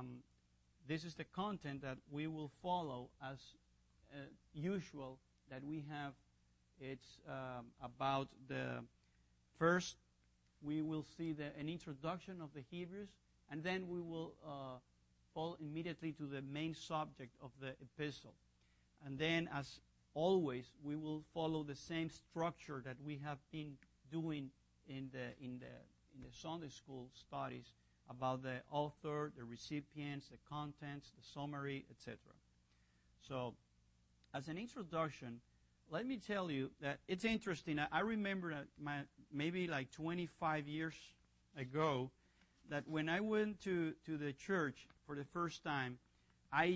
this is the content that we will follow as usual that we have. It's about the first, we will see an introduction of the Hebrews, and then we will fall immediately to the main subject of the epistle. And then, as always, we will follow the same structure that we have been doing in the Sunday school studies about the author, the recipients, the contents, the summary, etc. So, as an introduction, let me tell you that it's interesting. I remember that maybe like 25 years ago, that when I went to the church for the first time, I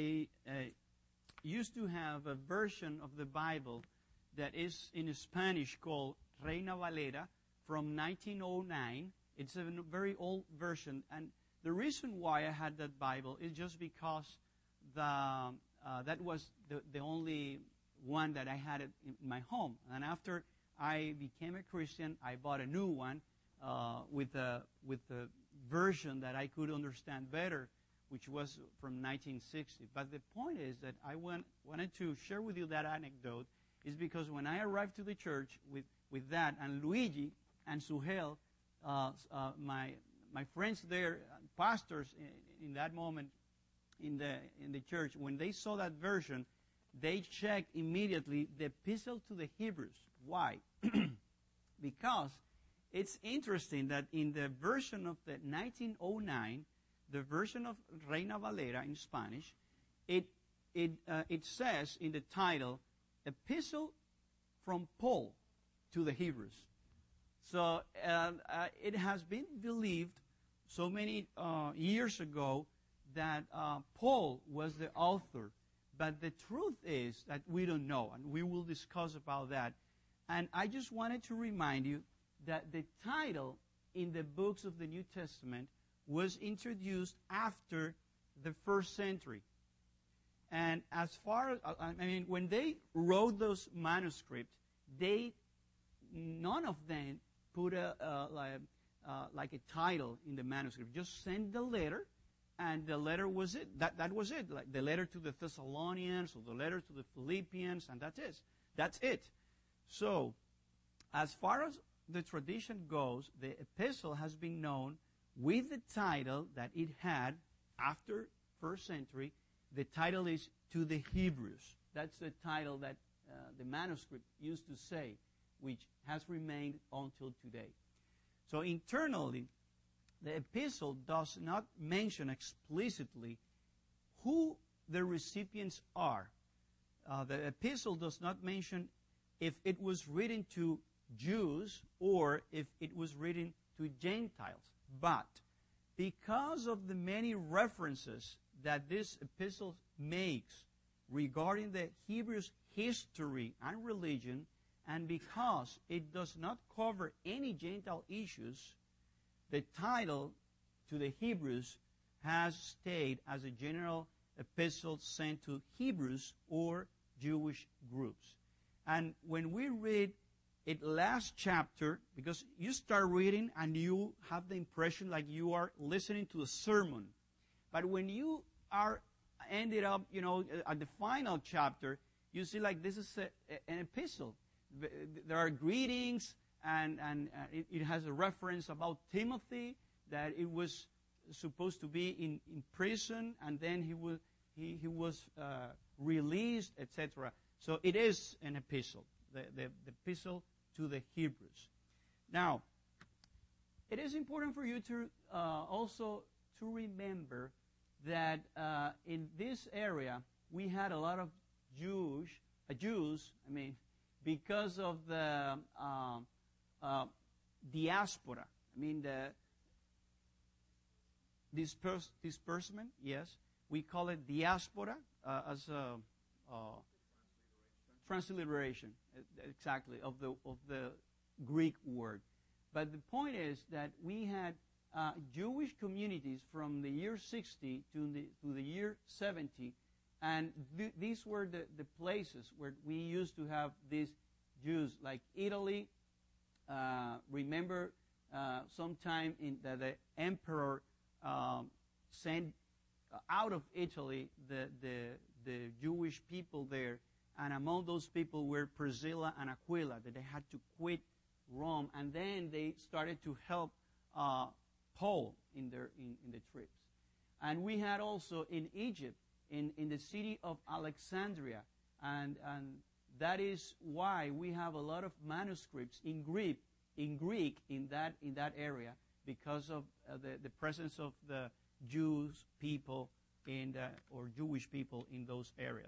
used to have a version of the Bible that is in Spanish called Reina Valera from 1909. It's a very old version, and the reason why I had that Bible is just because that was the only one that I had in my home. And after I became a Christian, I bought a new one with the version that I could understand better, which was from 1960. But the point is that I wanted to share with you that anecdote is because when I arrived to the church with that, and Luigi and Suhel, my friends there, pastors in that moment in the church, when they saw that version, they checked immediately the epistle to the Hebrews. Why? Because it's interesting that in the version of the 1909, the version of Reina Valera in Spanish, it says in the title, Epistle from Paul to the Hebrews. So it has been believed so many years ago that Paul was the author. But the truth is that we don't know, and we will discuss about that. And I just wanted to remind you that the title in the books of the New Testament was introduced after the first century. And as far as, when they wrote those manuscripts, none of them put like a title in the manuscript. Just send the letter, and the letter was it. That was it. Like the letter to the Thessalonians or the letter to the Philippians, and that's it. So, as far as the tradition goes, the epistle has been known with the title that it had after first century. The title is To the Hebrews. That's the title that the manuscript used to say, which has remained until today. So internally, the epistle does not mention explicitly who the recipients are. The epistle does not mention if it was written to Jews or if it was written to Gentiles. But because of the many references that this epistle makes regarding the Hebrews' history and religion, and because it does not cover any Gentile issues, the title To the Hebrews has stayed as a general epistle sent to Hebrews or Jewish groups. And when we read it last chapter, because you start reading and you have the impression like you are listening to a sermon. But when you are ended up, at the final chapter, you see like this is an epistle. There are greetings, and it has a reference about Timothy, that it was supposed to be in prison, and then he was released, etc. So it is an epistle, the epistle to the Hebrews. Now, it is important for you to also to remember that in this area we had a lot of Jews. Because of the diaspora. The disbursement. Yes, we call it diaspora as a transliteration, exactly, of the Greek word. But the point is that we had Jewish communities from the year 60 to the year 70, and these were the places where we used to have these Jews, like Italy. Remember, sometime in the emperor sent out of Italy the Jewish people there, and among those people were Priscilla and Aquila, that they had to quit Rome, and then they started to help Paul in the trips. And we had also in Egypt, in the city of Alexandria, and that is why we have a lot of manuscripts in Greek in that area, because of the presence of the Jews people or Jewish people in those areas.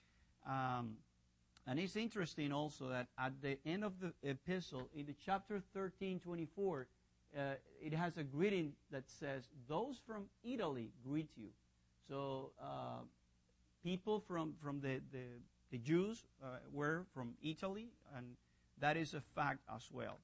And it's interesting also that at the end of the epistle, in the chapter 13:24, it has a greeting that says, "Those from Italy greet you." So people from the Jews were from Italy, and that is a fact as well.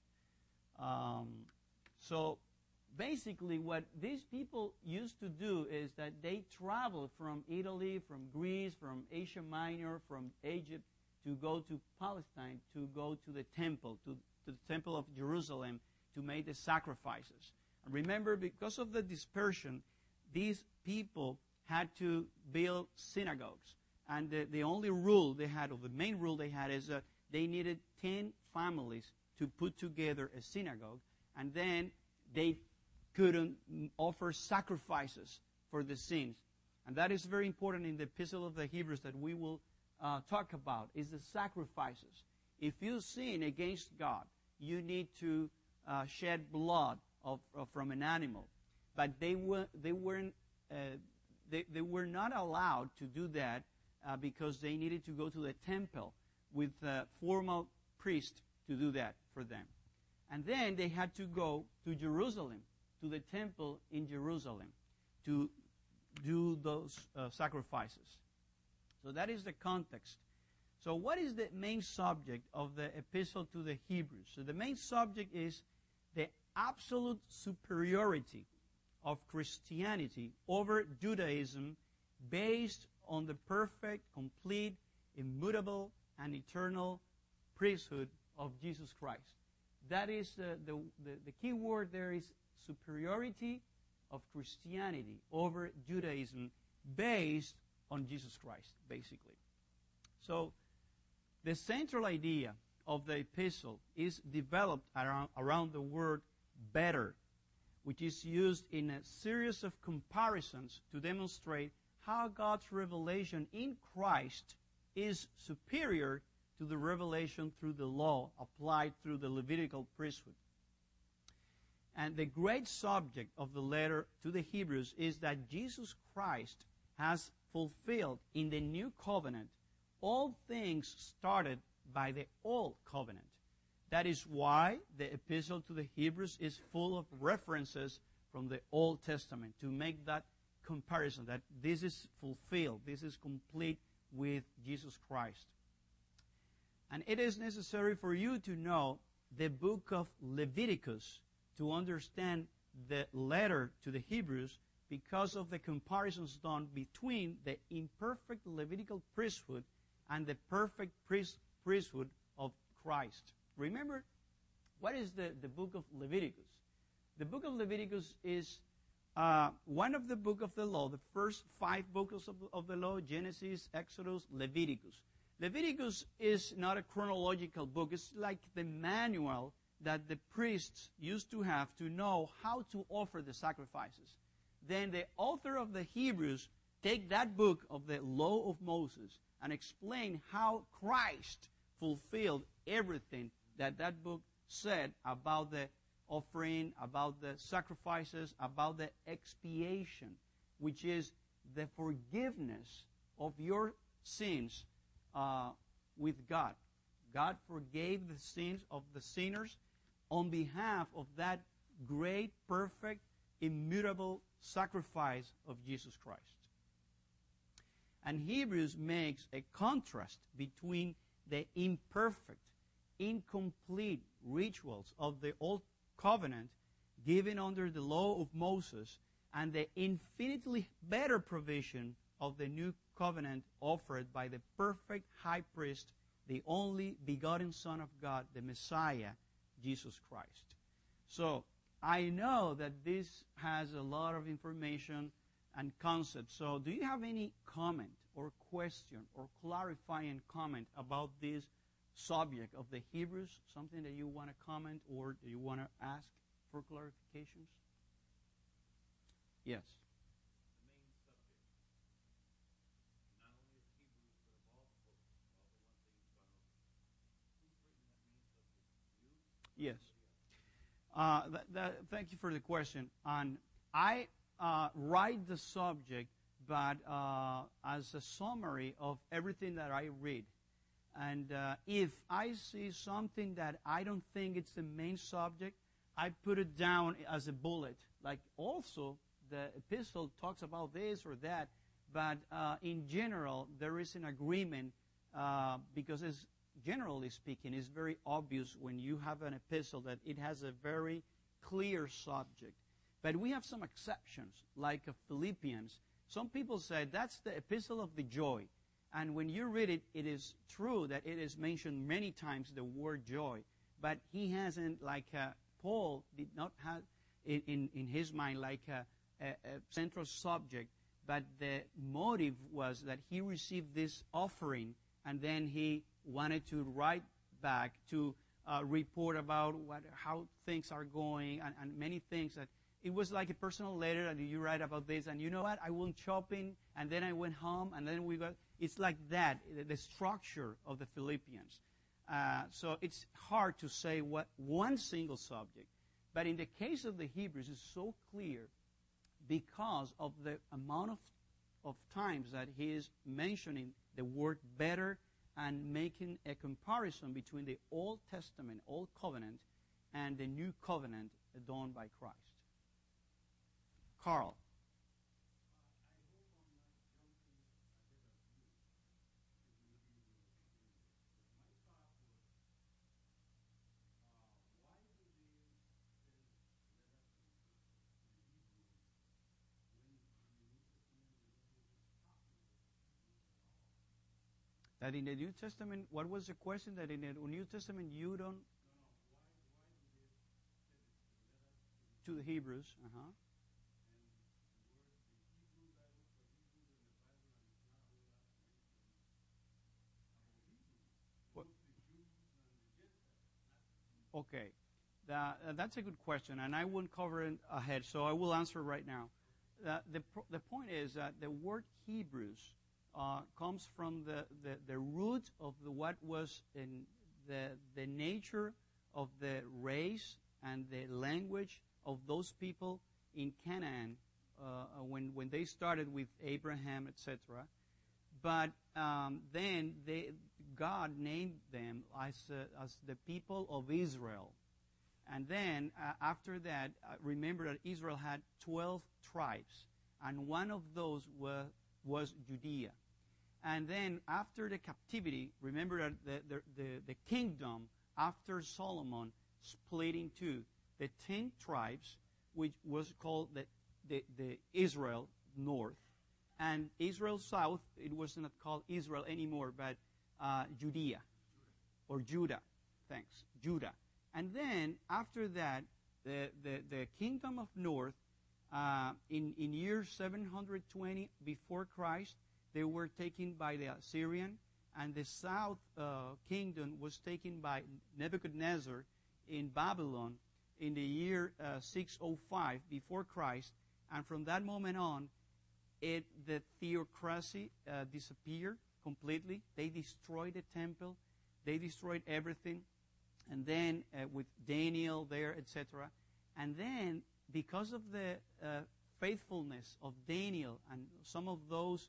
So basically what these people used to do is that they traveled from Italy, from Greece, from Asia Minor, from Egypt, to go to Palestine, to go to the temple, to the temple of Jerusalem, to make the sacrifices. And remember, because of the dispersion, these people had to build synagogues. And the only rule they had, or the main rule they had, is that they needed 10 families to put together a synagogue, and then they couldn't offer sacrifices for the sins. And that is very important in the Epistle of the Hebrews that we will talk about, is the sacrifices. If you sin against God, you need to shed blood from an animal. But they were not allowed to do that because they needed to go to the temple with a formal priest to do that for them. And then they had to go to Jerusalem, to the temple in Jerusalem, to do those sacrifices. So that is the context. So what is the main subject of the epistle to the Hebrews? So the main subject is the absolute superiority of Christianity over Judaism, based on the perfect, complete, immutable, and eternal priesthood of Jesus Christ. That is the key word there is superiority of Christianity over Judaism, based on Jesus Christ, basically. So the central idea of the epistle is developed around the word better, which is used in a series of comparisons to demonstrate how God's revelation in Christ is superior to the revelation through the law applied through the Levitical priesthood. And the great subject of the letter to the Hebrews is that Jesus Christ has fulfilled in the new covenant all things started by the old covenant. That is why the epistle to the Hebrews is full of references from the Old Testament, to make that comparison, that this is fulfilled, this is complete with Jesus Christ. And it is necessary for you to know the book of Leviticus to understand the letter to the Hebrews, because of the comparisons done between the imperfect Levitical priesthood and the perfect priesthood of Christ. Remember, what is the book of Leviticus? The book of Leviticus is one of the book of the law, the first 5 books of the law: Genesis, Exodus, Leviticus. Leviticus is not a chronological book. It's like the manual that the priests used to have to know how to offer the sacrifices. Then the author of the Hebrews take that book of the law of Moses and explain how Christ fulfilled everything that book said about the offering, about the sacrifices, about the expiation, which is the forgiveness of your sins with God. God forgave the sins of the sinners on behalf of that great, perfect, immutable sacrifice of Jesus Christ. And Hebrews makes a contrast between the imperfect, incomplete rituals of the Old Covenant given under the law of Moses, and the infinitely better provision of the new covenant offered by the perfect high priest, the only begotten Son of God, the Messiah, Jesus Christ. So I know that this has a lot of information and concept. So do you have any comment or question or clarifying comment about this subject of the Hebrews? Something that you want to comment or do you want to ask for clarifications? Yes. Yes. Thank you for the question. And I write the subject, but as a summary of everything that I read. And if I see something that I don't think it's the main subject, I put it down as a bullet. Like also, the epistle talks about this or that, but in general, there is an agreement because it's, generally speaking, it's very obvious when you have an epistle that it has a very clear subject. But we have some exceptions, like Philippians. Some people say that's the epistle of the joy. And when you read it, it is true that it is mentioned many times, the word joy. But he hasn't, like Paul did not have in his mind like a central subject. But the motive was that he received this offering, and then he wanted to write back to report about how things are going and many things. That it was like a personal letter, and you write about this, and you know what? I went shopping, and then I went home, and then we got. It's like that, the structure of the Philippians. So it's hard to say what one single subject. But in the case of the Hebrews, it's so clear because of the amount of times that he is mentioning the word better and making a comparison between the Old Testament, Old Covenant, and the New Covenant done by Christ. Carl. That in the New Testament, what was the question? That in the New Testament you don't... To the Hebrews, Okay. That's a good question, and I won't cover it ahead, so I will answer right now. The point is that the word Hebrews comes from the root of what was in the nature of the race and the language of those people in Canaan when they started with Abraham, etc. But then God named them as the people of Israel. And then after that, remember that Israel had 12 tribes, and one of those was Judea. And then after the captivity, remember that the kingdom after Solomon split in two. The 10 tribes, which was called the Israel North, and Israel South, it was not called Israel anymore, but Judea, or Judah. Thanks, Judah. And then after that, the kingdom of North, in year 720 before Christ, they were taken by the Assyrian, and the South kingdom was taken by Nebuchadnezzar in Babylon in the year 605 before Christ. And from that moment on, the theocracy disappeared completely. They destroyed the temple. They destroyed everything. And then with Daniel there, etc. And then because of the faithfulness of Daniel and some of those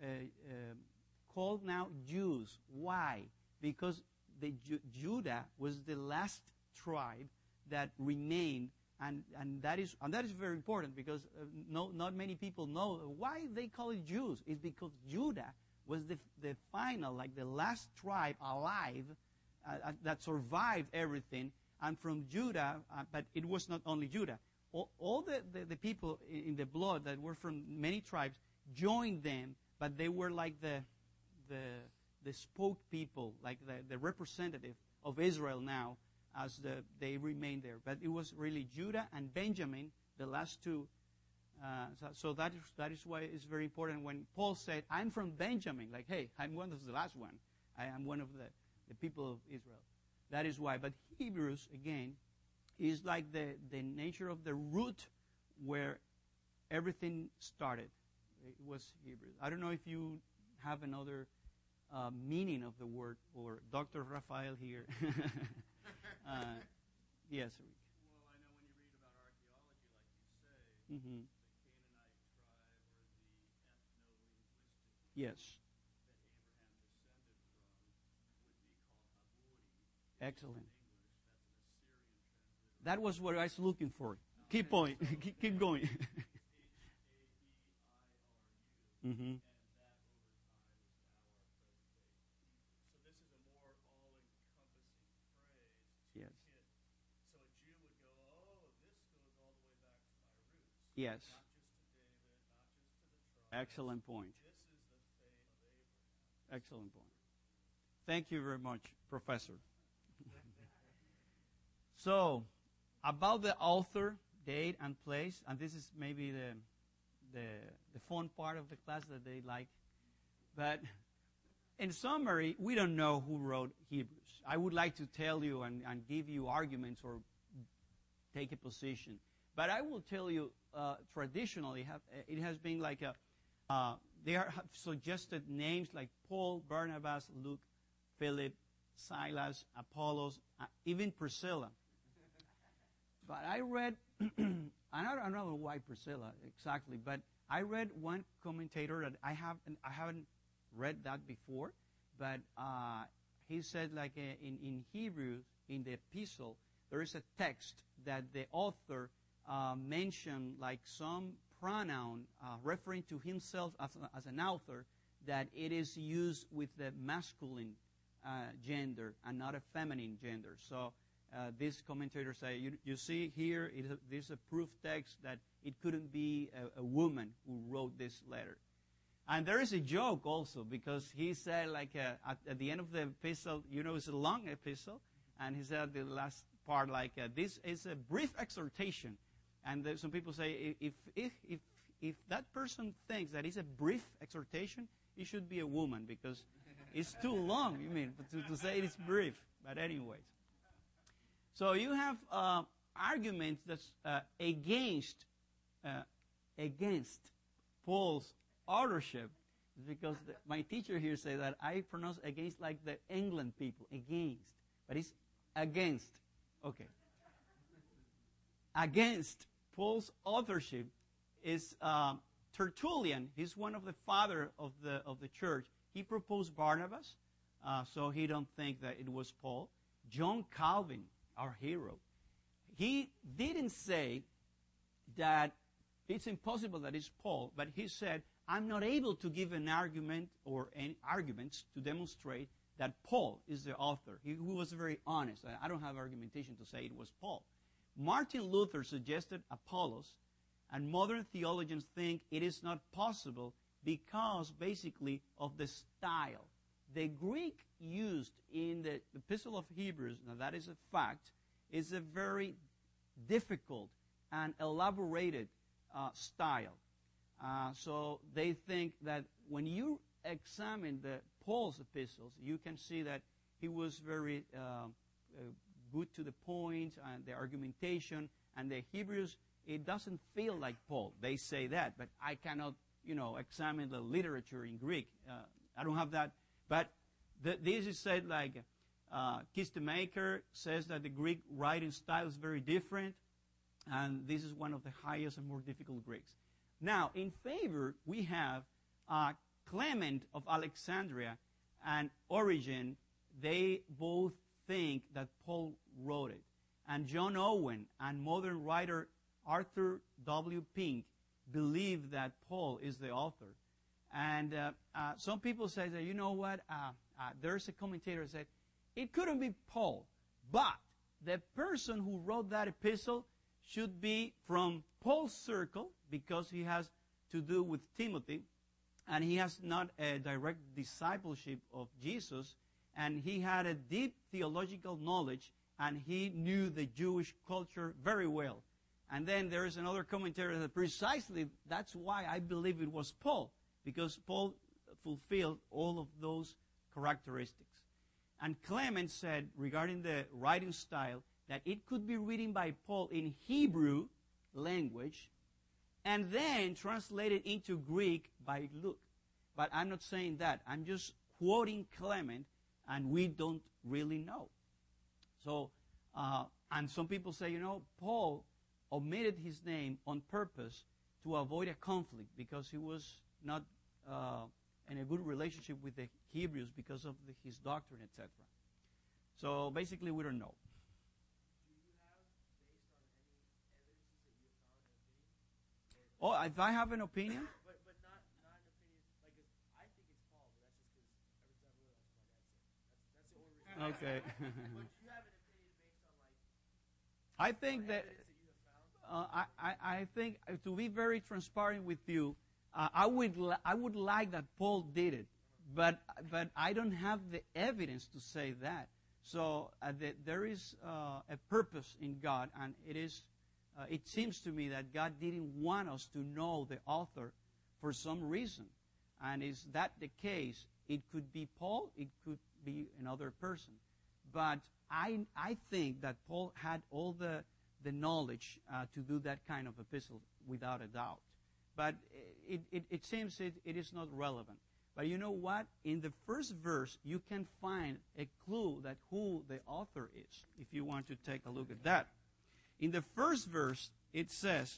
called now Jews. Why? Because Judah was the last tribe that remained, and that is very important because not many people know why they call it Jews. It's because Judah was the final, like the last tribe alive that survived everything. And from Judah, but it was not only Judah. All the people in the blood that were from many tribes joined them, but they were like the spoke people, like the representative of Israel now, as they remained there. But it was really Judah and Benjamin, the last two So that is why it's very important when Paul said, I'm from Benjamin. Like, hey, I'm one of the last one. I am one of the people of Israel. That is why. But Hebrews, again, is like the nature of the root where everything started. It was Hebrews. I don't know if you have another meaning of the word, or Dr. Rafael here. Yes, Rick. Well, I know when you read about archaeology, like you say, Mm-hmm. the Canaanite tribe or the ethno-linguistic Yes. that Abraham descended from would be called Haburi. Excellent. In English, that's an Assyrian transliteration. That was what I was looking for. Keep going. Keep going. H-A-B-I-R-U. Mm-hmm. And that over time is now our present day Hebrew. So this is a more all-encompassing phrase to Yes. hit. So a Jew would go, oh, this goes all the way back to my roots. Yes. Not just to David, not just to the tribes. Excellent point. This is the faith of Abraham. Excellent point. Thank you very much, Professor. So, about the author, date, and place, and this is maybe the fun part of the class that they like. But in summary, we don't know who wrote Hebrews. I would like to tell you and give you arguments or take a position. But I will tell you, traditionally, it has been like they have suggested names like Paul, Barnabas, Luke, Philip, Silas, Apollos, even Priscilla. But I read, I don't know why Priscilla exactly, but I read one commentator that I haven't read that before, but he said like in Hebrews, in the epistle, there is a text that the author mentioned like some pronoun referring to himself as an author, that it is used with the masculine gender and not a feminine gender. So this commentator say, you see here, there's a proof text that it couldn't be a woman who wrote this letter. And there is a joke also, because he said like at the end of the epistle, it's a long epistle, and he said the last part like, this is a brief exhortation. And some people say, if that person thinks that it's a brief exhortation, it should be a woman, because it's too long, to say it's brief. But anyways. So you have arguments that's against Paul's authorship, because my teacher here said that I pronounce against like the England people, against. But it's against. Okay. Against Paul's authorship is Tertullian. He's one of the fathers of the church. He proposed Barnabas, so he don't think that it was Paul. John Calvin, our hero, he didn't say that it's impossible that it's Paul, but he said, I'm not able to give an argument or any arguments to demonstrate that Paul is the author. He was very honest. I don't have argumentation to say it was Paul. Martin Luther suggested Apollos, and modern theologians think it is not possible because basically of the style. The Greek used in the Epistle of Hebrews, now that is a fact, is a very difficult and elaborated style. So they think that when you examine Paul's epistles, you can see that he was very good to the point, and the argumentation, and the Hebrews, it doesn't feel like Paul. They say that, but I cannot, examine the literature in Greek. I don't have that. But this is said like, Kistemaker says that the Greek writing style is very different, and this is one of the highest and more difficult Greeks. Now, in favor, we have Clement of Alexandria and Origen. They both think that Paul wrote it. And John Owen and modern writer Arthur W. Pink believe that Paul is the author. And some people say that, you know what, there's a commentator that said, it couldn't be Paul, but the person who wrote that epistle should be from Paul's circle, because he has to do with Timothy, and he has not a direct discipleship of Jesus, and he had a deep theological knowledge, and he knew the Jewish culture very well. And then there is another commentary that precisely that's why I believe it was Paul, because Paul fulfilled all of those characteristics. And Clement said regarding the writing style that it could be written by Paul in Hebrew language and then translated into Greek by Luke. But I'm not saying that. I'm just quoting Clement, and we don't really know. So, and some people say, Paul omitted his name on purpose to avoid a conflict because he was not in a good relationship with the Hebrews because of his doctrine, etc. So basically, we don't know. Do you have, based on any evidences that you have found, an opinion? Oh, if I have an opinion? But not an opinion. Like, I think it's Paul, but that's just because every time I realize what my dad said. That's the only reason. Okay. But do you have an opinion based on, like, I think that evidence that you have found? I think to be very transparent with you, I would like that Paul did it, but I don't have the evidence to say that. So there is a purpose in God, and it seems to me that God didn't want us to know the author for some reason. And is that the case? It could be Paul, it could be another person. But I think that Paul had all the knowledge to do that kind of epistle without a doubt. But it seems it is not relevant. But you know what? In the first verse, you can find a clue that who the author is, if you want to take a look at that. In the first verse, it says,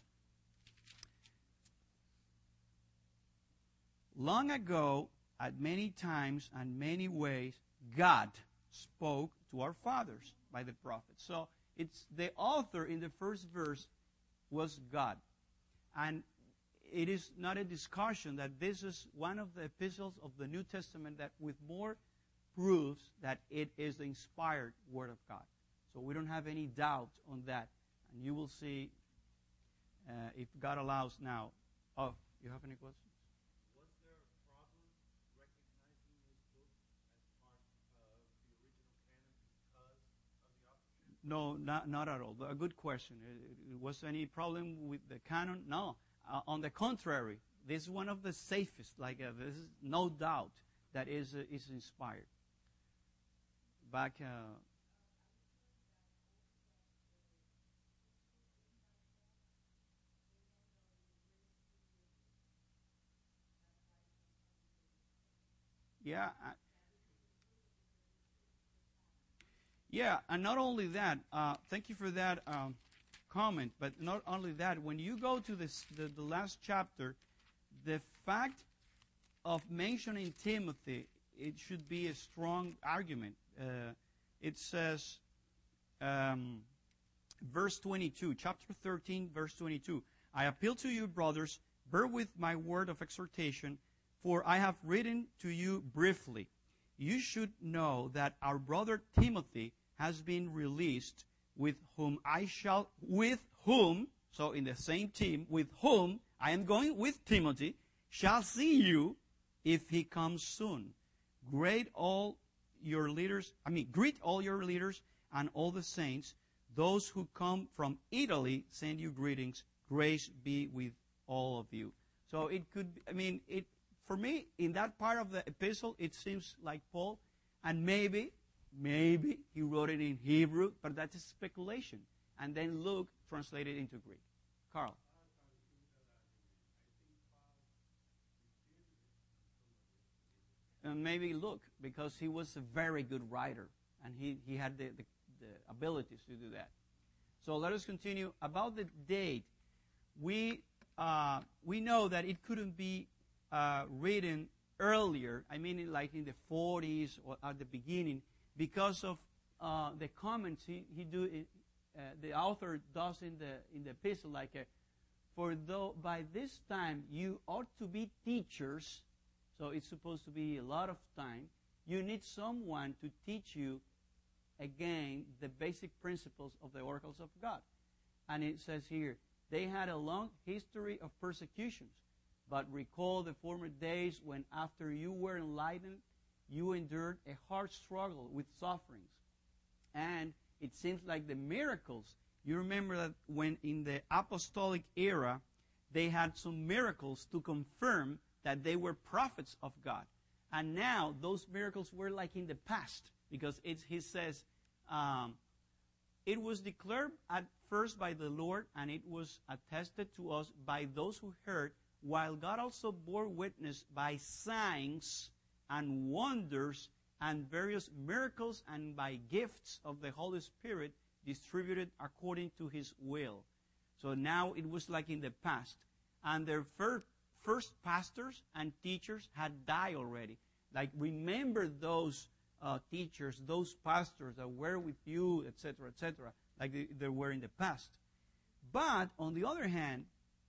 long ago, at many times and many ways, God spoke to our fathers by the prophets. So it's the author in the first verse was God. And it is not a discussion that this is one of the epistles of the New Testament that with more proves that it is the inspired Word of God. So we don't have any doubt on that. And you will see if God allows now. Oh, you have any questions? Was there a problem recognizing this book as part of the original canon because of the authorship? No, not at all. A good question. Was any problem with the canon? No. On the contrary, this is one of the safest. This is no doubt that is inspired. Back. Yeah. Yeah, and not only that, thank you for that comment, but not only that, when you go to the last chapter, the fact of mentioning Timothy, it should be a strong argument. It says, verse 22, chapter 13, verse 22, I appeal to you, brothers, bear with my word of exhortation, for I have written to you briefly. You should know that our brother Timothy has been released, with whom, so in the same team, with whom I am going with Timothy, shall see you if he comes soon. Greet all your leaders and all the saints. Those who come from Italy send you greetings. Grace be with all of you. So it could, for me, in that part of the epistle, it seems like Paul, and maybe he wrote it in Hebrew, but that's a speculation. And then Luke translated into Greek. Carl. Maybe Luke, because he was a very good writer, and he had the abilities to do that. So let us continue. About the date, we know that it couldn't be written earlier, like in the 40s or at the beginning, because of the comments the author does in the epistle, for though by this time you ought to be teachers, so it's supposed to be a lot of time, you need someone to teach you again the basic principles of the oracles of God. And it says here, they had a long history of persecutions, but recall the former days when after you were enlightened, you endured a hard struggle with sufferings. And it seems like the miracles You remember that when in the apostolic era, they had some miracles to confirm that they were prophets of God. And now those miracles were like in the past, because he says, it was declared at first by the Lord, and it was attested to us by those who heard, while God also bore witness by signs and wonders and various miracles and by gifts of the Holy Spirit distributed according to his will. So now it was like in the past. And their first pastors and teachers had died already. Like, remember those teachers, those pastors that were with you, etc., like they were in the past. But, on the other hand,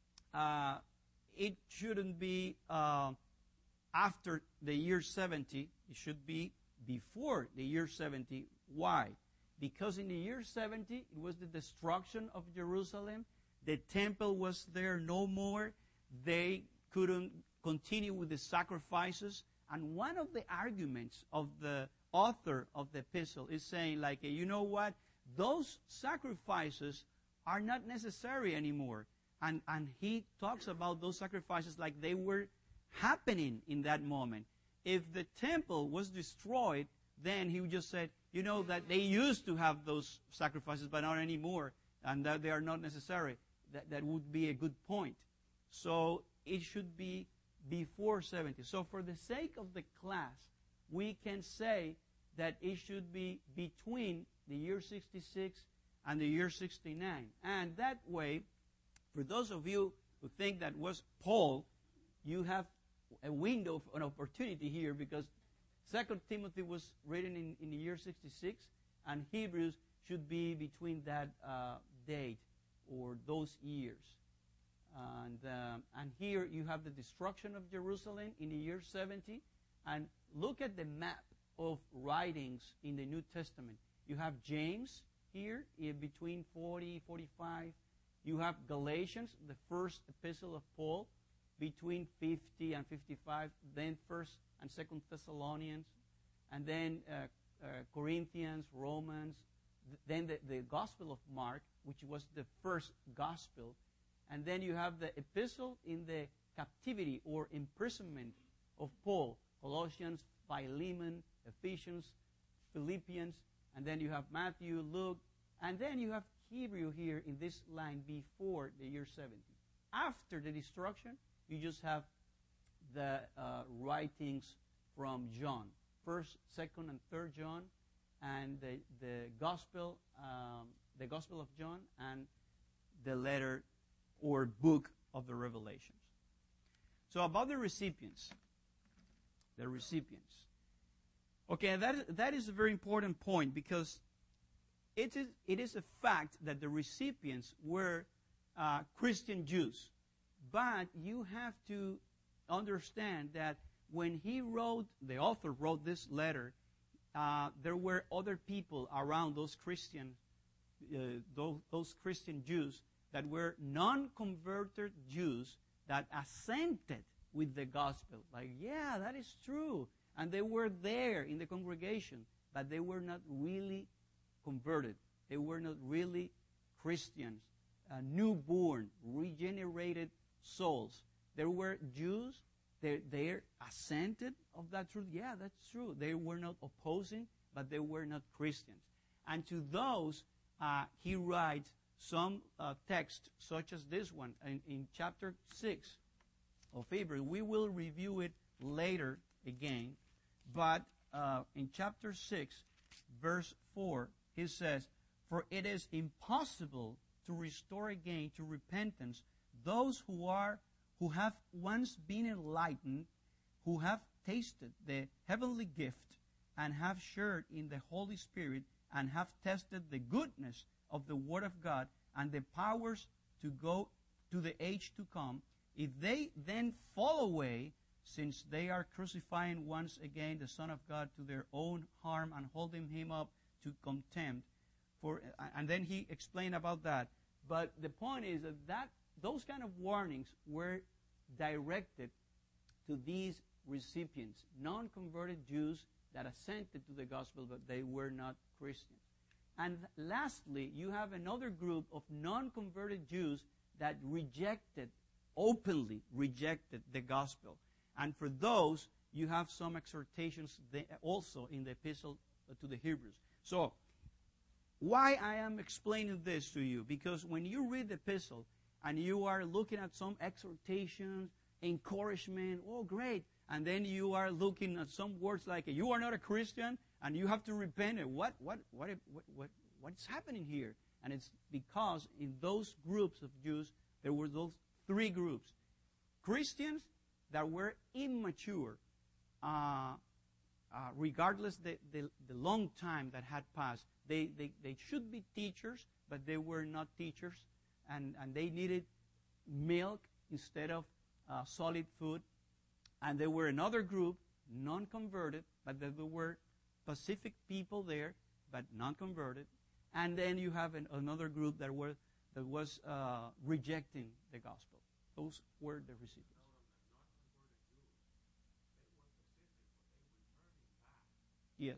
it shouldn't be after the year 70. It should be before the year 70. Why? Because in the year 70, it was the destruction of Jerusalem. The temple was there no more. They couldn't continue with the sacrifices. And one of the arguments of the author of the epistle is saying, like, you know what? Those sacrifices are not necessary anymore. And he talks about those sacrifices like they were happening in that moment. If the temple was destroyed, then he would just say, you know, that they used to have those sacrifices, but not anymore, and that they are not necessary. That would be a good point. So it should be before 70. So for the sake of the class, we can say that it should be between the year 66 and the year 69. And that way, for those of you who think that was Paul, you have a window of an opportunity here, because 2 Timothy was written in the year 66, and Hebrews should be between that date or those years. And here you have the destruction of Jerusalem in the year 70. And look at the map of writings in the New Testament. You have James here between 40, 45. You have Galatians, the first epistle of Paul, between 50 and 55. Then 1st and 2nd Thessalonians. And then Corinthians, Romans. Then the Gospel of Mark, which was the first gospel. And then you have the epistle in the captivity or imprisonment of Paul. Colossians, Philemon, Ephesians, Philippians. And then you have Matthew, Luke. And then you have Hebrew here in this line before the year 70. After the destruction, you just have the writings from John. 1st, 2nd, and 3rd John. And the Gospel of John, and the letter or book of the Revelations. So about the recipients. Okay, that is a very important point, because it is a fact that the recipients were Christian Jews. But you have to understand that when the author wrote this letter, there were other people around those Christian Jews that were non-converted Jews that assented with the gospel. Like, yeah, that is true. And they were there in the congregation, but they were not really converted. They were not really Christians, newborn, regenerated souls. There were Jews. They assented of that truth. Yeah, that's true. They were not opposing, but they were not Christians. And to those, he writes some text, such as this one, in chapter 6 of Hebrews. We will review it later again. But in chapter 6, verse 4, he says, "For it is impossible to restore again to repentance those who have once been enlightened, who have tasted the heavenly gift, and have shared in the Holy Spirit, and have tested the goodness of the Word of God, and the powers to go to the age to come. If they then fall away, since they are crucifying once again the Son of God to their own harm, and holding him up to contempt." And then he explained about that. But the point is that those kind of warnings were directed to these recipients, non-converted Jews that assented to the gospel, but they were not Christians. And lastly, you have another group of non-converted Jews that openly rejected the gospel. And for those, you have some exhortations also in the epistle to the Hebrews. So, why I am explaining this to you? Because when you read the epistle and you are looking at some exhortations, encouragement, oh great, and then you are looking at some words like you are not a Christian and you have to repent. What is happening here? And it's because in those groups of Jews there were those three groups: Christians that were immature, regardless the long time that had passed. They should be teachers, but they were not teachers, and they needed milk instead of solid food. And there were another group, non-converted, but there were Pacific people there, but non-converted. And then you have another group that was rejecting the gospel. Those were the recipients. Yes.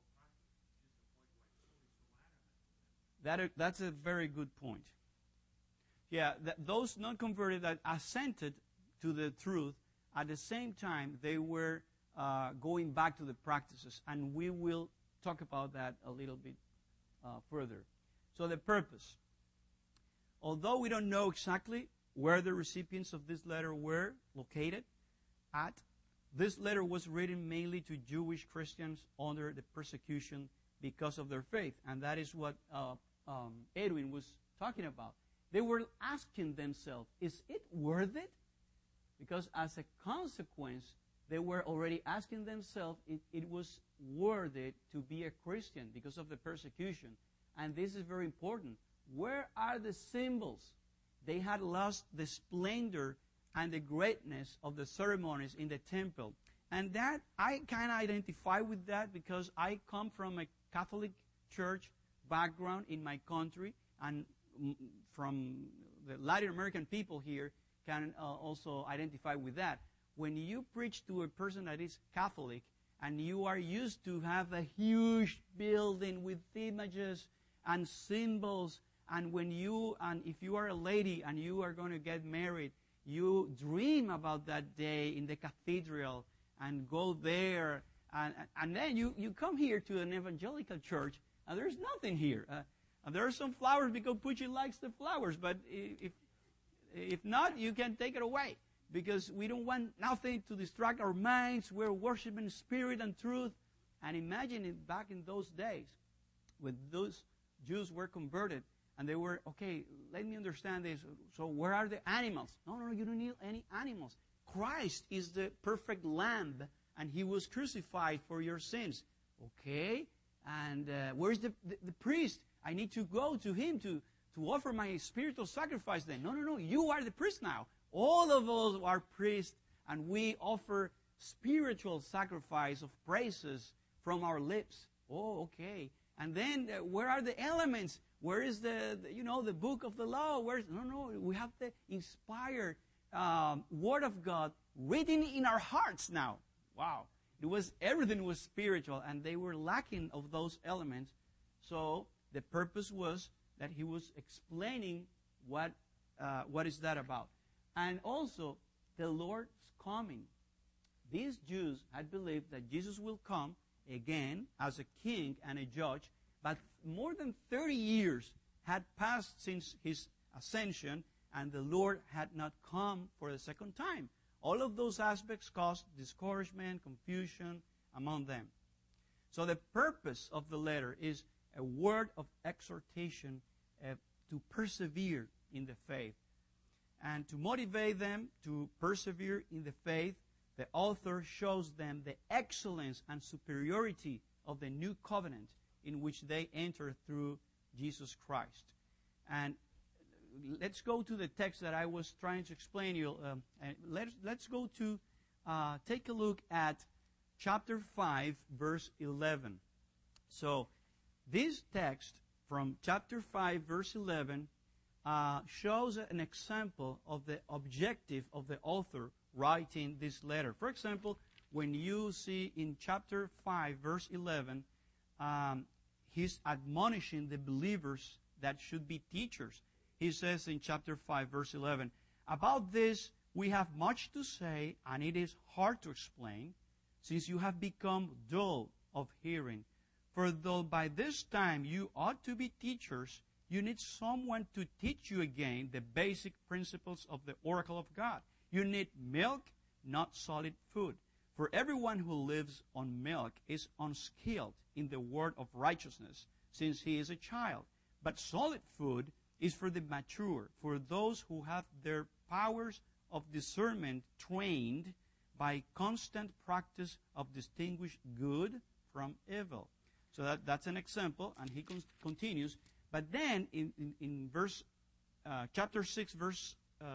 That's a very good point. Yeah, those non-converted that assented to the truth, at the same time, they were going back to the practices. And we will talk about that a little bit further. So the purpose. Although we don't know exactly where the recipients of this letter were located at, this letter was written mainly to Jewish Christians under the persecution because of their faith. And that is what Edwin was talking about. They were asking themselves, is it worth it? Because as a consequence, they were already asking themselves if it was worth it to be a Christian because of the persecution. And this is very important. Where are the symbols? They had lost the splendor and the greatness of the ceremonies in the temple. And that, I can identify with that because I come from a Catholic church background in my country, and from the Latin American people here can also identify with that. When you preach to a person that is Catholic and you are used to have a huge building with images and symbols, and if you are a lady and you are going to get married, you dream about that day in the cathedral and go there, and then you come here to an evangelical church and there's nothing here. There are some flowers because Pucci likes the flowers, but if not, you can take it away because we don't want nothing to distract our minds. We're worshiping spirit and truth. And imagine it back in those days when those Jews were converted and they were, okay, let me understand this. So where are the animals? No, you don't need any animals. Christ is the perfect lamb and he was crucified for your sins. Okay, and where's the priest? I need to go to him to offer my spiritual sacrifice then. No, you are the priest now. All of us are priests, and we offer spiritual sacrifice of praises from our lips. Oh, okay. And then where are the elements? Where is the book of the law? No, we have the inspired Word of God written in our hearts now. Wow. Everything was spiritual, and they were lacking of those elements. So the purpose was that he was explaining what is that about. And also, the Lord's coming. These Jews had believed that Jesus will come again as a king and a judge, but more than 30 years had passed since his ascension, and the Lord had not come for the second time. All of those aspects caused discouragement, confusion among them. So the purpose of the letter is a word of exhortation to persevere in the faith. And to motivate them to persevere in the faith, the author shows them the excellence and superiority of the new covenant in which they enter through Jesus Christ. And let's go to the text that I was trying to explain to you. Let's go to take a look at chapter 5, verse 11. So this text from chapter 5, verse 11, shows an example of the objective of the author writing this letter. For example, when you see in chapter 5, verse 11, he's admonishing the believers that should be teachers. He says in chapter 5, verse 11, "About this we have much to say, and it is hard to explain, since you have become dull of hearing. For though by this time you ought to be teachers, you need someone to teach you again the basic principles of the oracle of God. You need milk, not solid food. For everyone who lives on milk is unskilled in the word of righteousness, since he is a child. But solid food is for the mature, for those who have their powers of discernment trained by constant practice of distinguish good from evil." So that's an example, and he continues. But then in verse chapter 6, verse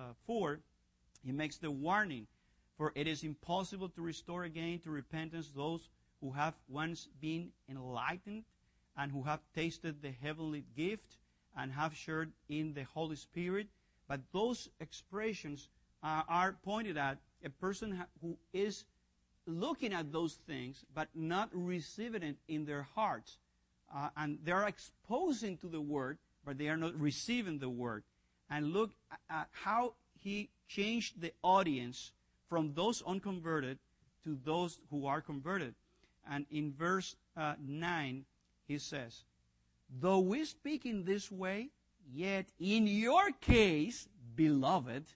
4, he makes the warning, "For it is impossible to restore again to repentance those who have once been enlightened and who have tasted the heavenly gift and have shared in the Holy Spirit." But those expressions are pointed at a person who is looking at those things but not receiving it in their hearts. And they are exposing to the Word, but they are not receiving the Word. And look at how he changed the audience from those unconverted to those who are converted. And in verse 9, he says, "Though we speak in this way, yet in your case, beloved,"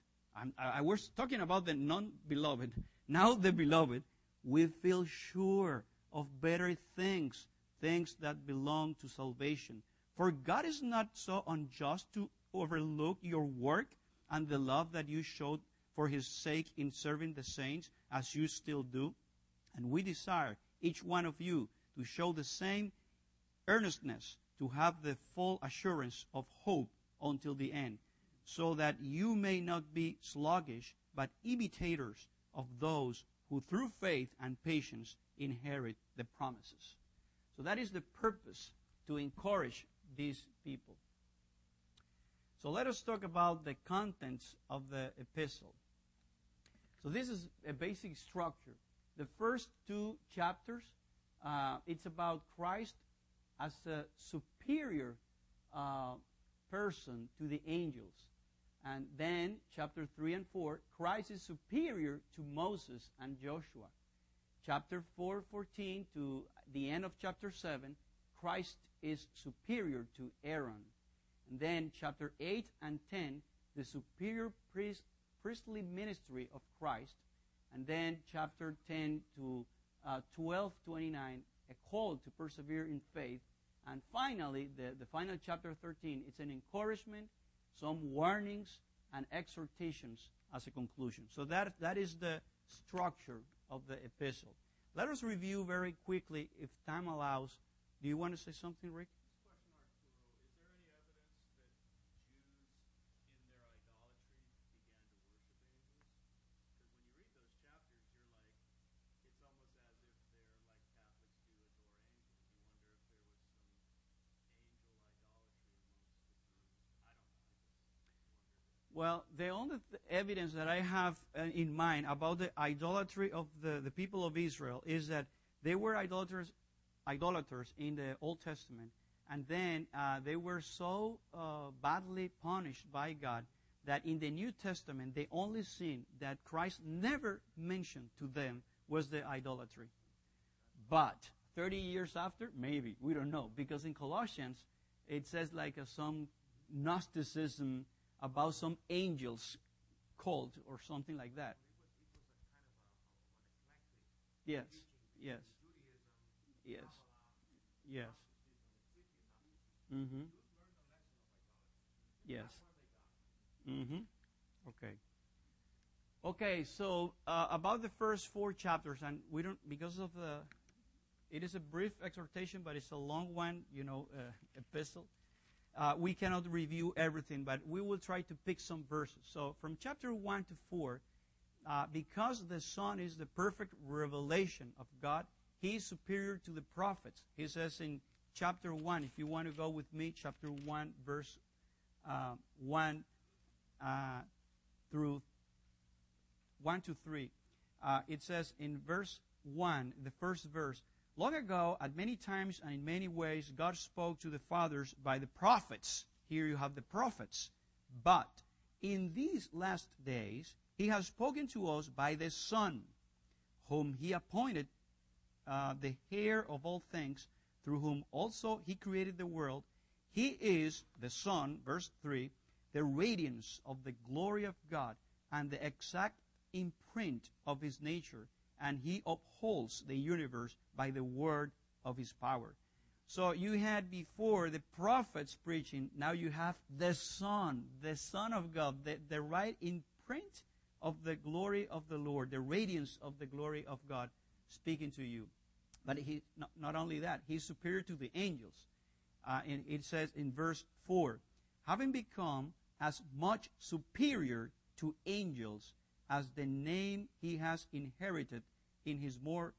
I was talking about the non-beloved, now the beloved, "we feel sure of better things, things that belong to salvation. For God is not so unjust to overlook your work and the love that you showed for His sake in serving the saints, as you still do. And we desire each one of you to show the same earnestness, to have the full assurance of hope until the end, so that you may not be sluggish, but imitators of those who through faith and patience inherit the promises." So that is the purpose, to encourage these people. So let us talk about the contents of the epistle. So this is a basic structure. The first 2 chapters, it's about Christ as a superior person to the angels. And then, chapter 3 and 4, Christ is superior to Moses and Joshua. Chapter 4:14 to the end of chapter 7, Christ is superior to Aaron. And then, chapter 8 and 10, the superior priestly ministry of Christ. And then, chapter 10 to 12:29, a call to persevere in faith. And finally, the final chapter 13, it's an encouragement, some warnings, and exhortations as a conclusion. So that is the structure of the epistle. Let us review very quickly, if time allows. Do you want to say something, Rick? Question, Arturo. Is there any evidence that Jews, in their idolatry, began to worship angels? Because when you read those chapters, you're like, it's almost as if they're like Catholics do, adore angels. You wonder if there was some angel idolatry amongst the Jews. I don't know. I just wondered. Well, the only evidence that I have in mind about the idolatry of the people of Israel is that they were idolaters in the Old Testament, and then they were so badly punished by God that in the New Testament, the only sin that Christ never mentioned to them was the idolatry. But 30 years after, maybe, we don't know, because in Colossians, it says like some Gnosticism about some angels cult or something like that. It was a kind of an eclectic Yes, teaching yes, Judaism, yes, Kabbalah, yes. Gnosticism, Egyptian Gnosticism. Mm-hmm. Jews learned a lesson of idolatry. Yes. That's where they got it. Mm-hmm. Okay. Okay, so about the first 4 chapters, and we don't, because of it is a brief exhortation, but it's a long one, epistle. We cannot review everything, but we will try to pick some verses. So from chapter 1 to 4, because the Son is the perfect revelation of God, He is superior to the prophets. He says in chapter 1, if you want to go with me, chapter 1, verse 1 through 1 to 3. It says in verse 1, the first verse, Long ago, at many times and in many ways, God spoke to the fathers by the prophets. Here you have the prophets. But in these last days, He has spoken to us by the Son, whom He appointed the heir of all things, through whom also He created the world. He is the Son, verse 3, the radiance of the glory of God and the exact imprint of His nature, and He upholds the universe by the word of His power. So you had before the prophets preaching, now you have the Son of God, the right imprint of the glory of the Lord, the radiance of the glory of God speaking to you. But He, not only that, He's superior to the angels. And it says in verse 4, having become as much superior to angels as the name He has inherited in His more,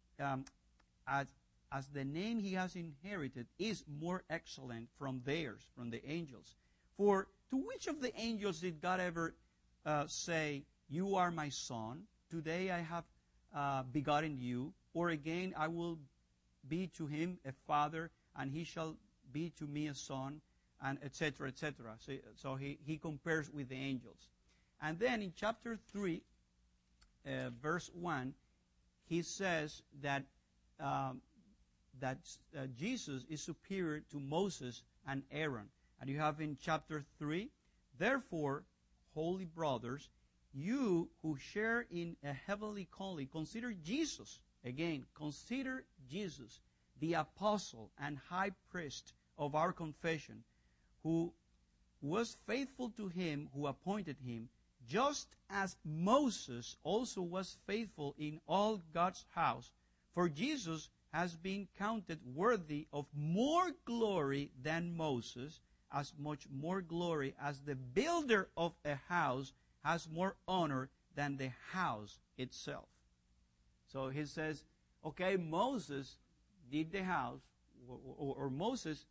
as the name He has inherited is more excellent from theirs, from the angels. For to which of the angels did God ever say, you are my Son, today I have begotten you, or again I will be to him a father, and he shall be to me a son, and etc., etc. So he compares with the angels. And then in chapter 3, verse 1, he says that Jesus is superior to Moses and Aaron. And you have in chapter 3, therefore, holy brothers, you who share in a heavenly calling, consider Jesus. Again, consider Jesus, the apostle and high priest of our confession, who was faithful to Him who appointed him, just as Moses also was faithful in all God's house. For Jesus has been counted worthy of more glory than Moses, as much more glory as the builder of a house has more honor than the house itself. So he says, okay, Moses did the house, or Moses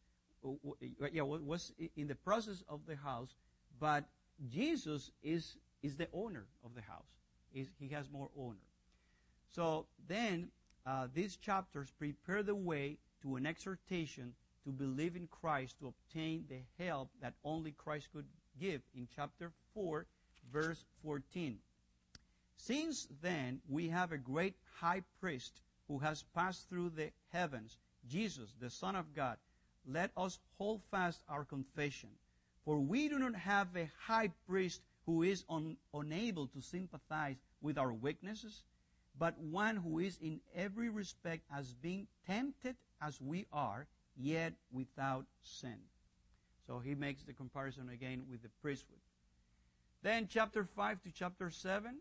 was in the process of the house, but Jesus is the owner of the house. He has more honor. So then these chapters prepare the way to an exhortation to believe in Christ to obtain the help that only Christ could give in chapter 4, verse 14. Since then we have a great high priest who has passed through the heavens, Jesus, the Son of God, let us hold fast our confession. For we do not have a high priest who is unable to sympathize with our weaknesses, but one who is in every respect as being tempted as we are, yet without sin. So he makes the comparison again with the priesthood. Then chapter 5 to chapter 7,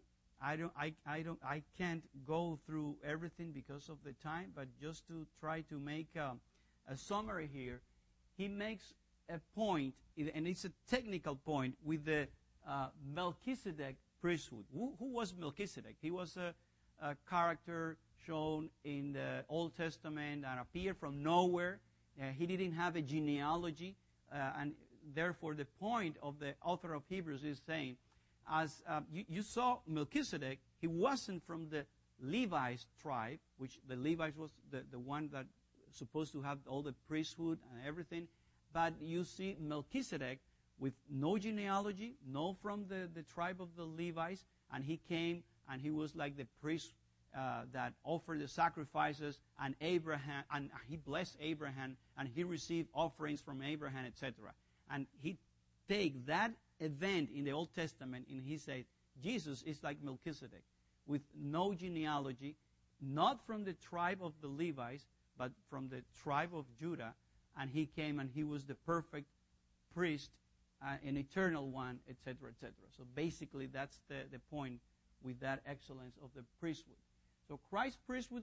I can't go through everything because of the time, but just to try to make a summary here, he makes a point, and it's a technical point, with the Melchizedek priesthood. Who was Melchizedek? He was a character shown in the Old Testament and appeared from nowhere. He didn't have a genealogy, and therefore the point of the author of Hebrews is saying, as you saw Melchizedek, he wasn't from the Levi's tribe, which the Levites was the one that supposed to have all the priesthood and everything, but you see Melchizedek with no genealogy, no from the tribe of the Levites, and he came and he was like the priest that offered the sacrifices, and Abraham, and he blessed Abraham, and he received offerings from Abraham, etc. And he take that event in the Old Testament and he said, Jesus is like Melchizedek, with no genealogy, not from the tribe of the Levites, but from the tribe of Judah, and he came and he was the perfect priest, an eternal one, etc., etc. So basically that's the point with that excellence of the priesthood. So Christ's priesthood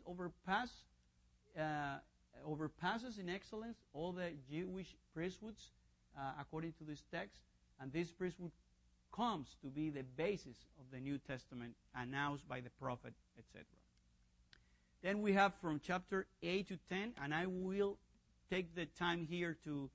overpasses in excellence all the Jewish priesthoods according to this text, and this priesthood comes to be the basis of the New Testament announced by the prophet, etc. Then we have from chapter 8 to 10, and I will take the time here to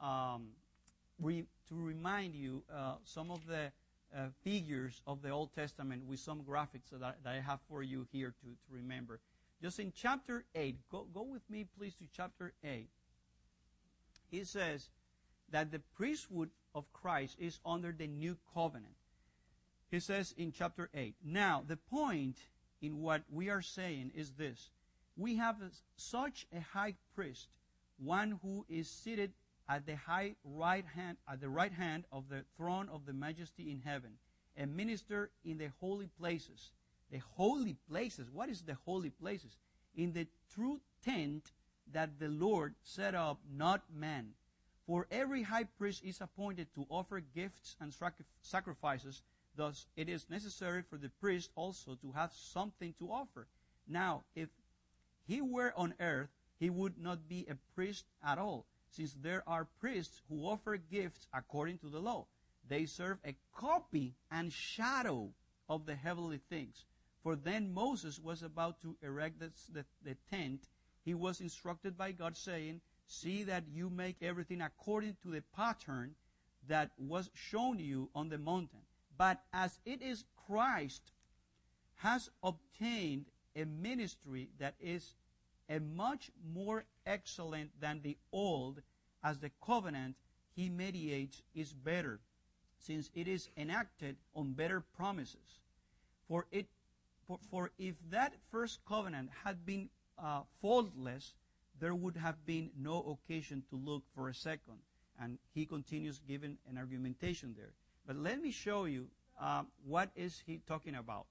remind you some of the figures of the Old Testament with some graphics that I have for you here to remember. Just in chapter 8, go with me, please, to chapter 8. He says that the priesthood of Christ is under the new covenant. He says in chapter 8, now the point in what we are saying is this. We have such a high priest, one who is seated at the right hand of the throne of the majesty in heaven, a minister in the holy places. The holy places, what is the holy places? In the true tent that the Lord set up, not man. For every high priest is appointed to offer gifts and sacrifices. Thus, it is necessary for the priest also to have something to offer. Now, if he were on earth, he would not be a priest at all, since there are priests who offer gifts according to the law. They serve a copy and shadow of the heavenly things. For then Moses was about to erect the tent. He was instructed by God, saying, see that you make everything according to the pattern that was shown you on the mountain. But as it is Christ has obtained a ministry that is a much more excellent than the old, as the covenant he mediates is better, since it is enacted on better promises. For if that first covenant had been faultless, there would have been no occasion to look for a second. And he continues giving an argumentation there. But let me show you what is he talking about.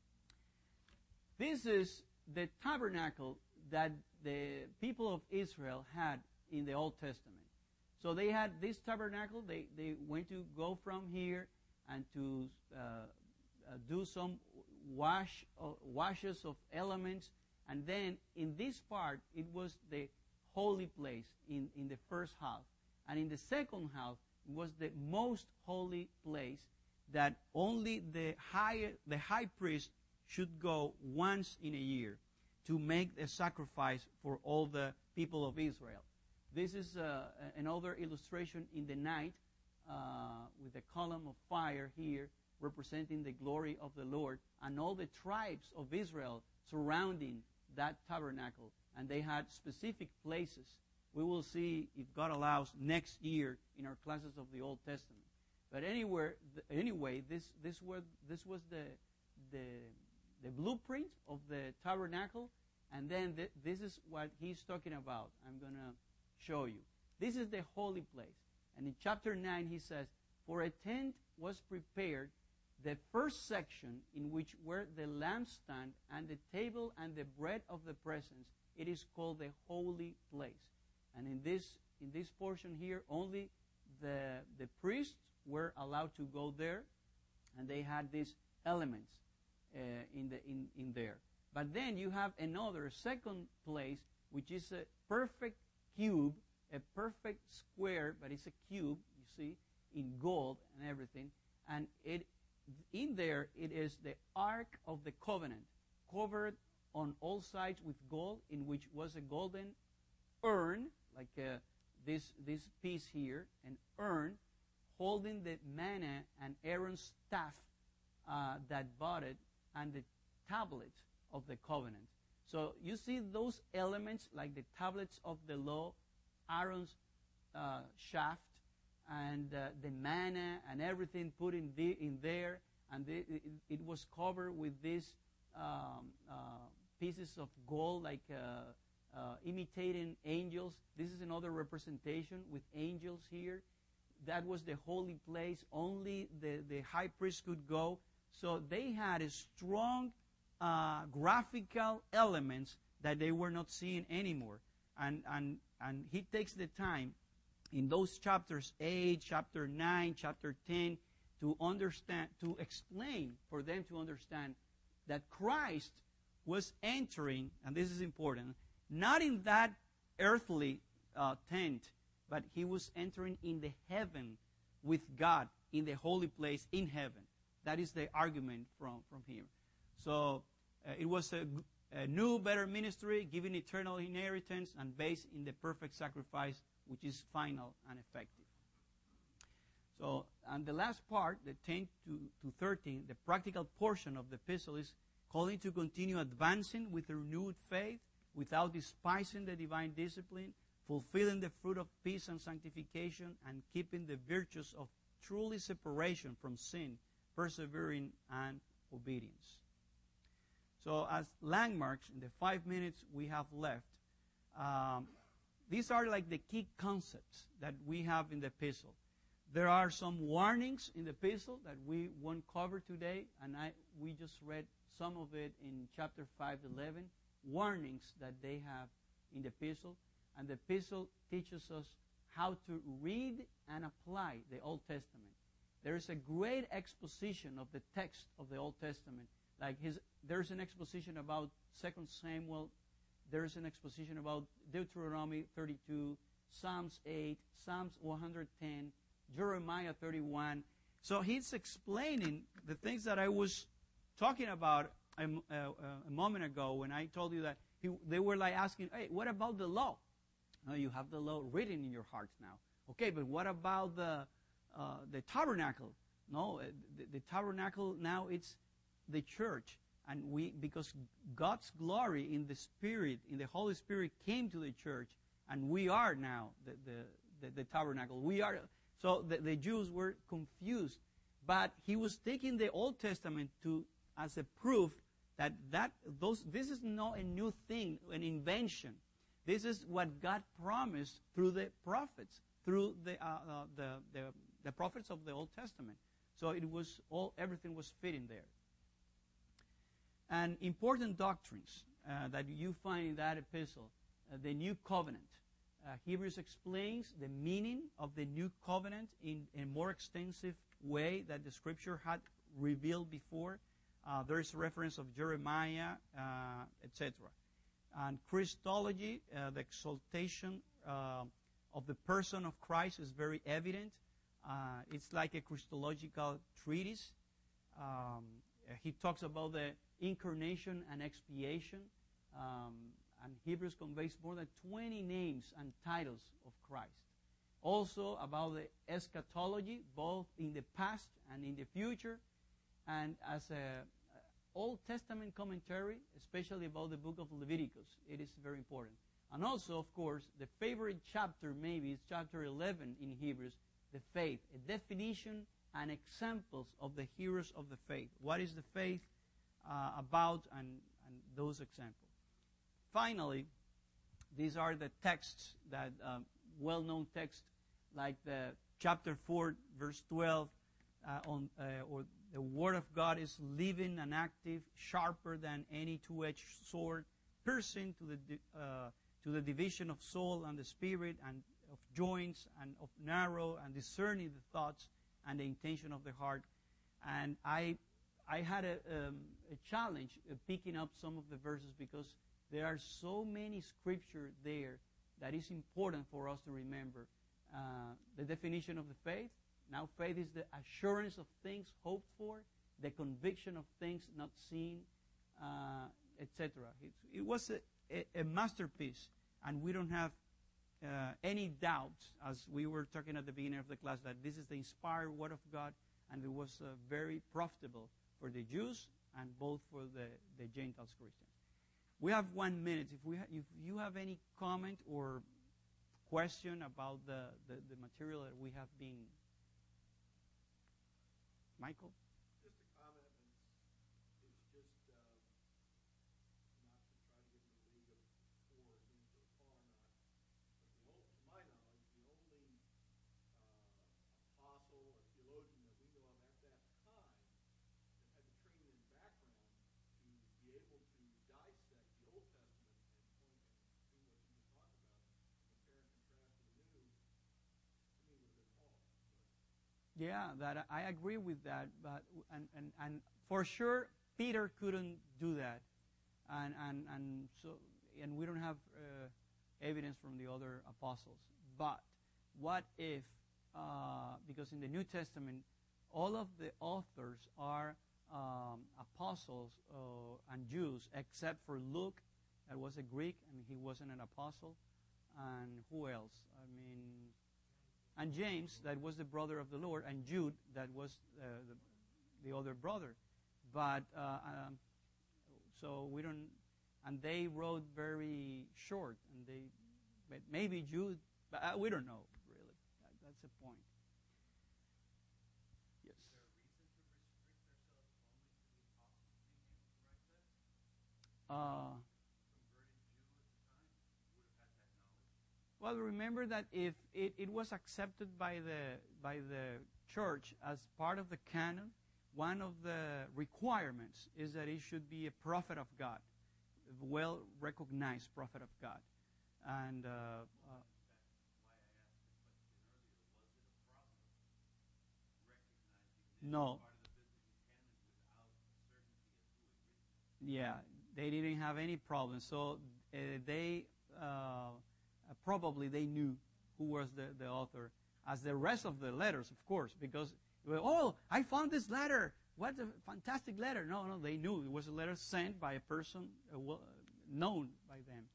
This is the tabernacle that the people of Israel had in the Old Testament. So they had this tabernacle. They went to go from here and to do some washes of elements. And then in this part, it was the holy place in the first half. And in the second half, it was the most holy place that only the high priest should go once in a year to make a sacrifice for all the people of Israel. This is another illustration in the night with a column of fire here representing the glory of the Lord, and all the tribes of Israel surrounding that tabernacle. And they had specific places. We will see, if God allows, next year in our classes of the Old Testament. But anyway, this was the blueprint of the tabernacle, and then this is what he's talking about. I'm going to show you. This is the holy place. And in chapter 9 he says, for a tent was prepared, the first section in which were the lampstand and the table and the bread of the presence. It is called the holy place. And in this portion here, only the priests were allowed to go there, and they had these elements in there. But then you have another second place, which is a perfect cube, a perfect square, but it's a cube, you see, in gold and everything. And in there it is the Ark of the Covenant, covered on all sides with gold, in which was a golden urn, like this piece here, an urn, holding the manna and Aaron's staff that budded, and the tablets of the covenant. So you see those elements, like the tablets of the law, Aaron's shaft, and the manna and everything put in there, and it was covered with these pieces of gold, like imitating angels. This is another representation with angels here. That was the holy place. Only the high priest could go. So they had a strong graphical elements that they were not seeing anymore. And he takes the time in those chapters 8, chapter 9, chapter 10 to understand, to explain for them to understand that Christ was entering, and this is important, not in that earthly tent, but he was entering in the heaven with God, in the holy place in heaven. That is the argument from here. So it was a new, better ministry, giving eternal inheritance and based in the perfect sacrifice, which is final and effective. So, and the last part, the 10 to 13, the practical portion of the epistle is calling to continue advancing with a renewed faith, without despising the divine discipline, fulfilling the fruit of peace and sanctification, and keeping the virtues of truly separation from sin, persevering and obedience. So as landmarks, in the 5 minutes we have left, these are like the key concepts that we have in the epistle. There are some warnings in the epistle that we won't cover today, and we just read some of it in chapter 5:11, warnings that they have in the epistle. And the epistle teaches us how to read and apply the Old Testament. There is a great exposition of the text of the Old Testament. There's an exposition about 2 Samuel. There's an exposition about Deuteronomy 32, Psalms 8, Psalms 110, Jeremiah 31. So he's explaining the things that I was talking about a moment ago when I told you that they were like asking, hey, what about the law? No, you have the law written in your hearts now. Okay, but what about the tabernacle? No, the tabernacle now it's the church. And because God's glory in the Spirit, in the Holy Spirit came to the church, and we are now the tabernacle. So the Jews were confused. But he was taking the Old Testament as a proof that this is not a new thing, an invention. This is what God promised through the prophets, through the prophets of the Old Testament. So everything was fitting there. And important doctrines that you find in that epistle, the New Covenant. Hebrews explains the meaning of the New Covenant in a more extensive way that the Scripture had revealed before. There is a reference of Jeremiah, etc. And Christology, the exaltation of the person of Christ is very evident. It's like a Christological treatise. He talks about the incarnation and expiation. And Hebrews conveys more than 20 names and titles of Christ. Also about the eschatology, both in the past and in the future. And as a Old Testament commentary, especially about the book of Leviticus. It is very important. And also, of course, the favorite chapter maybe is chapter 11 in Hebrews, the faith, a definition and examples of the heroes of the faith. What is the faith about and those examples. Finally, these are the texts that well-known texts like the chapter 4, verse 12, or the Word of God is living and active, sharper than any two-edged sword, piercing to the division of soul and the spirit, and of joints and of marrow, and discerning the thoughts and the intention of the heart. And I had a challenge picking up some of the verses because there are so many scripture there that is important for us to remember. The definition of the faith. Now faith is the assurance of things hoped for, the conviction of things not seen, etc. It was a masterpiece, and we don't have any doubts, as we were talking at the beginning of the class, that this is the inspired Word of God, and it was very profitable for the Jews and both for the Gentiles Christians. We have 1 minute. If you have any comment or question about the material that we have been... Michael? Just a comment, and it's just not to try to get in the league of for or against or upon or not, but to my knowledge, the only apostle or theologian that we know of at that time that had the training and background to be able to dissect the Old Testament and point and do what you just talked about, compare and contrast to the New, to me would have been Paul. Yeah, that I agree with that, but and for sure Peter couldn't do that, and we don't have evidence from the other apostles. But what if, because in the New Testament, all of the authors are apostles and Jews, except for Luke, that was a Greek and he wasn't an apostle, and who else? And James, that was the brother of the Lord, and Jude, that was the other brother. But So we don't, and they wrote very short, and but maybe Jude, but we don't know really. That's the point. Yes. Is there a reason to restrict ourselves only to the apostles being able to write that? Converted Jew at the time would have had that knowledge. Well, remember that if it was accepted by the church as part of the canon, one of the requirements is that it should be a prophet of God, a well-recognized prophet of God. And That's why I asked the question earlier. Was it a problem recognizing this no, part of the biblical canon without certainty as who had written it? yeah, they didn't have any problem. So they probably they knew who was the author, as the rest of the letters, of course, because, oh, I found this letter. What a fantastic letter. No, they knew it was a letter sent by a person known by them.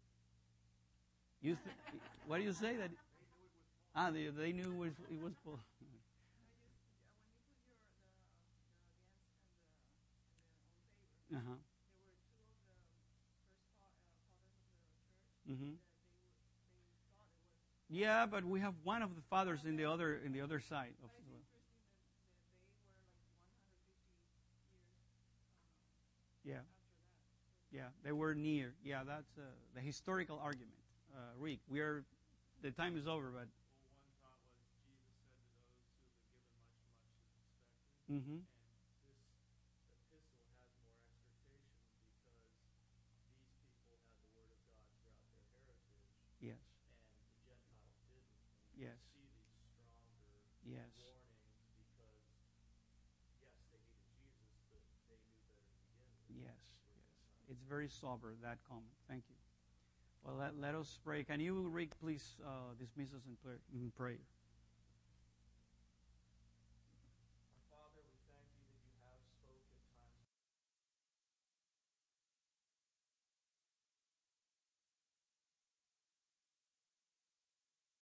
What do you say? That? They knew it was Paul. When you put the against and the on favor, Uh-huh. there were two of the first fathers of the church Mm-hmm. that they thought it was. Yeah, but we have one of the fathers in the other side. But it's interesting that they were like 150 years Yeah, after that. yeah, they were near. Yeah, that's the historical argument. Rick, the time is over, but. Well, one thought was Jesus said to those who have been given much, much is expected. Mm-hmm. And this epistle has more exhortation because these people had the word of God throughout their heritage, Yes. and the Gentiles didn't. And Yes. you see these stronger Yes. warnings because, yes, they hated Jesus, but they knew better to begin with. Yes. It's very sober, that comment. Thank you. Well, let us pray. Can you, Rick, please dismiss us in prayer?